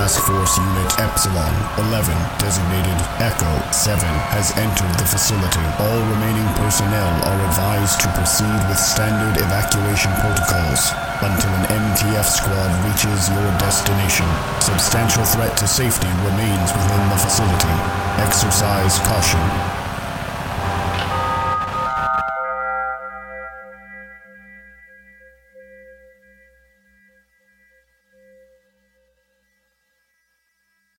Task Force Unit Epsilon 11, designated Echo 7, has entered the facility. All remaining personnel are advised to proceed with standard evacuation protocols until an MTF squad reaches your destination. Substantial threat to safety remains within the facility. Exercise caution.